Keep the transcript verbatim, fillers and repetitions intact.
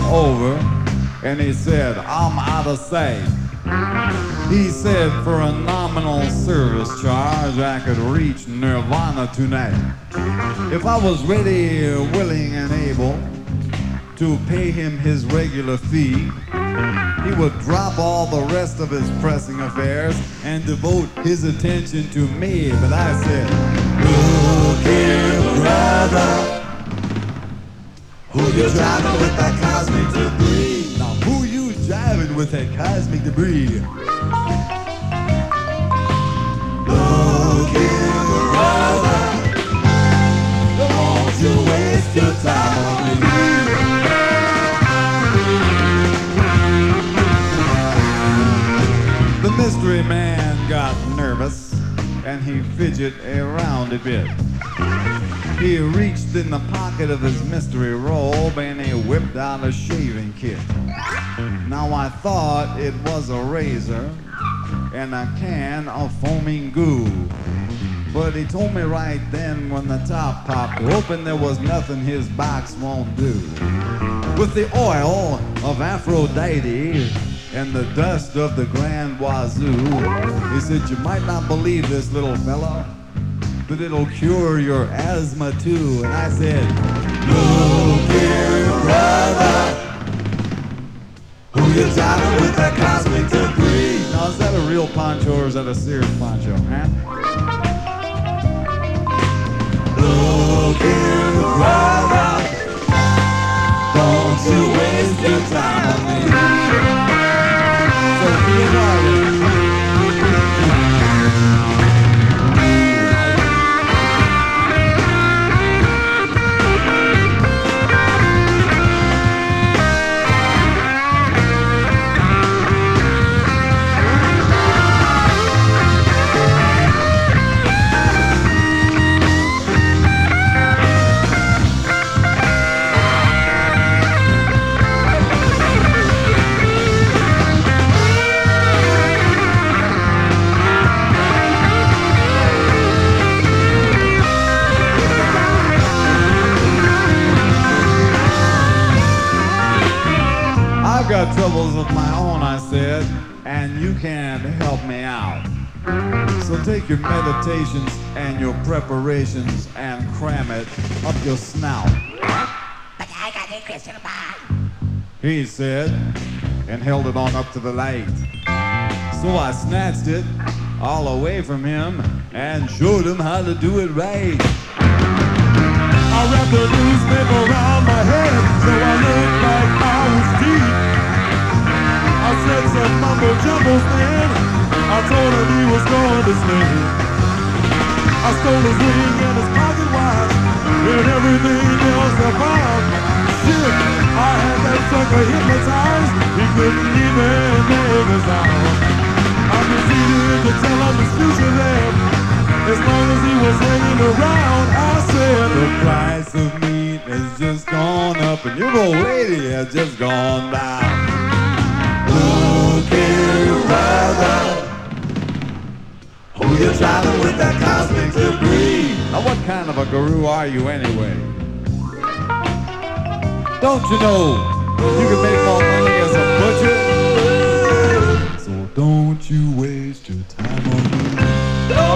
over and he said, I'm out of sight. He said for a nominal service charge I could reach Nirvana tonight. If I was ready, willing, and able to pay him his regular fee, he would drop all the rest of his pressing affairs and devote his attention to me. But I said, look here, brother, who you driving with that cosmic debris? Now who you driving with that cosmic debris? Look here, brother, don't you waste your time on me. The mystery man got nervous and he fidgeted around a bit. He reached in the pocket of his mystery robe and he whipped out a shaving kit. Now I thought it was a razor and a can of foaming goo. But he told me right then when the top popped open there was nothing his box won't do. With the oil of Aphrodite and the dust of the Grand Wazoo, he said, you might not believe this, little fella, but it'll cure your asthma too. And I said, look here, brother, who you driving with that cosmic debris? Now, is that a real poncho or is that a Sears poncho, huh? Look here, brother, don't you waste your time on me. I've got troubles of my own, I said, and you can't help me out. So take your meditations and your preparations and cram it up your snout. But I got a crystal ball, he said, and held it on up to the light. So I snatched it all away from him and showed him how to do it right. I wrapped the newspaper around my head so I looked like I was deep. I said some mumbo jumbo then. I told him he was going to sleep. I stole his ring and his pocket watch and everything else I found. Shit, I had that sucker hypnotized. He couldn't even make a sound. I proceeded to tell him his future then. As long as he was hanging around, I said, the price of meat has just gone up and your old lady has just gone down. Look here, brother, who you driving with that cosmic debris? Now what kind of a guru are you anyway? Don't you know you can make more money as a butcher? So don't you waste your time on me.